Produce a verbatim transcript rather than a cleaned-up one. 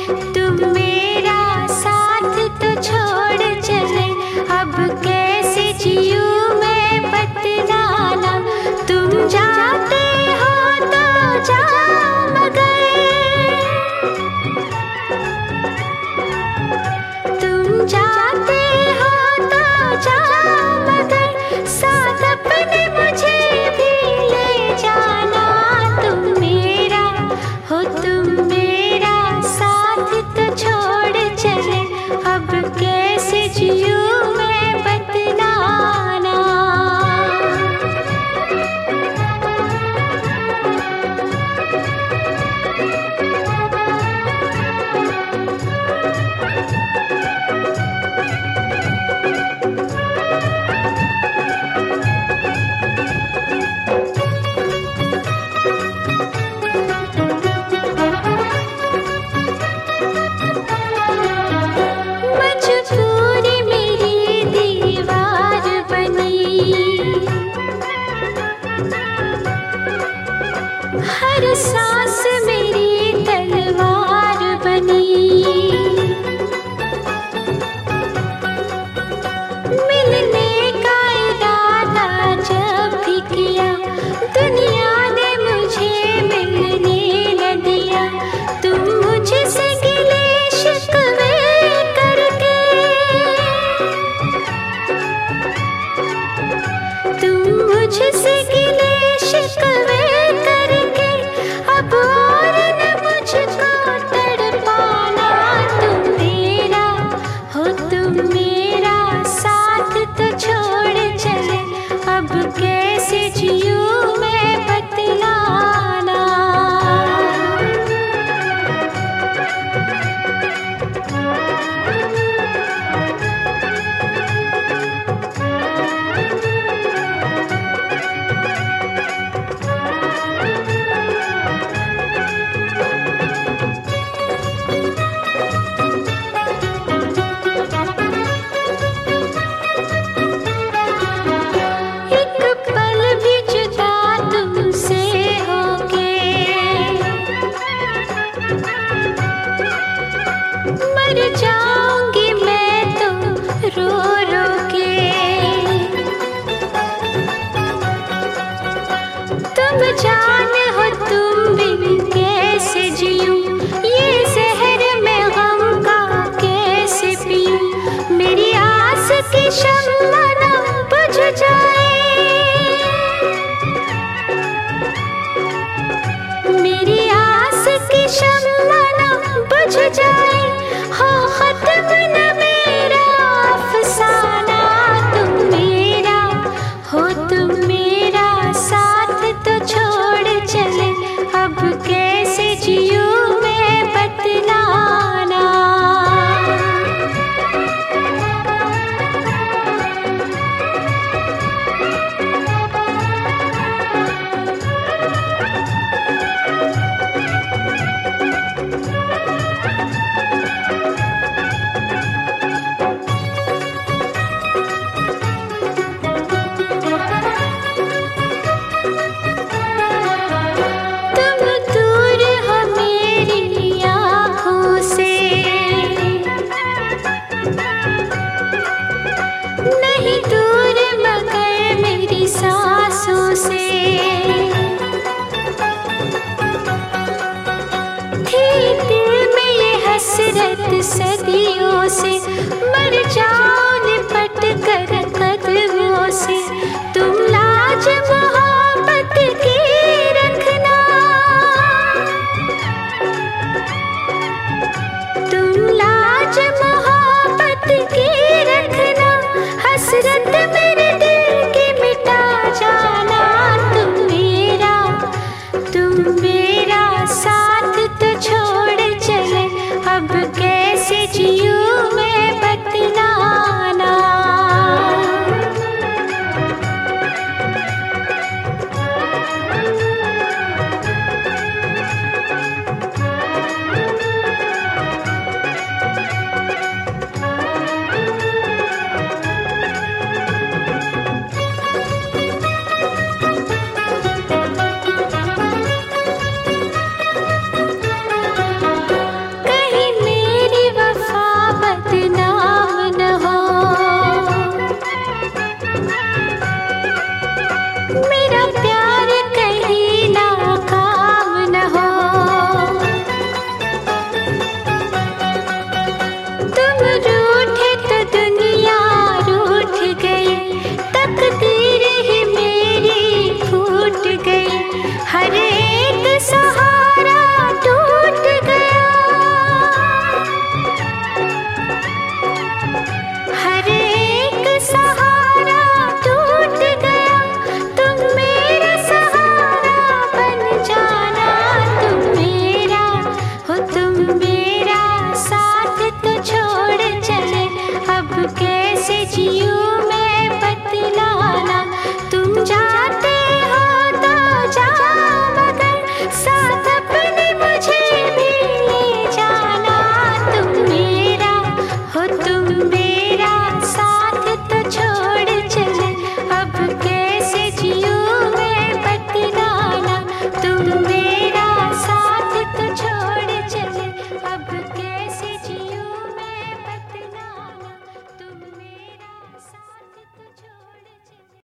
तुम मेरा साथ तो छोड़ चले, अब कैसे जीऊं मैं बतलाना। तुम जाते हो तो जाओ मगर, तुम जाते हो तो जाओ मगर, साथ अपने मुझे भी ले जाना। तुम मेरा हो तुम मेरा साथ तो छोड़ चले, अब कैसे जीऊं मैं बतलाना। मजबूरी मेरी दीवार बनी, हर सांस मेरी तलवार बनी। मिलने का इरादा जब भी किया, दुनिया ने मुझे मिलने न दिया। तुम मुझसे गिले शिकवे करके, तुम मुझसे गिले शिकवे करके, अब और न मुझको तड़पाना। तुम मेरा हो तुम मेरा साथ तो छोड़ चले, अब कैसे जीऊं मैं बतलाना। एक पल भी जुदा तुमसे होके, मर जा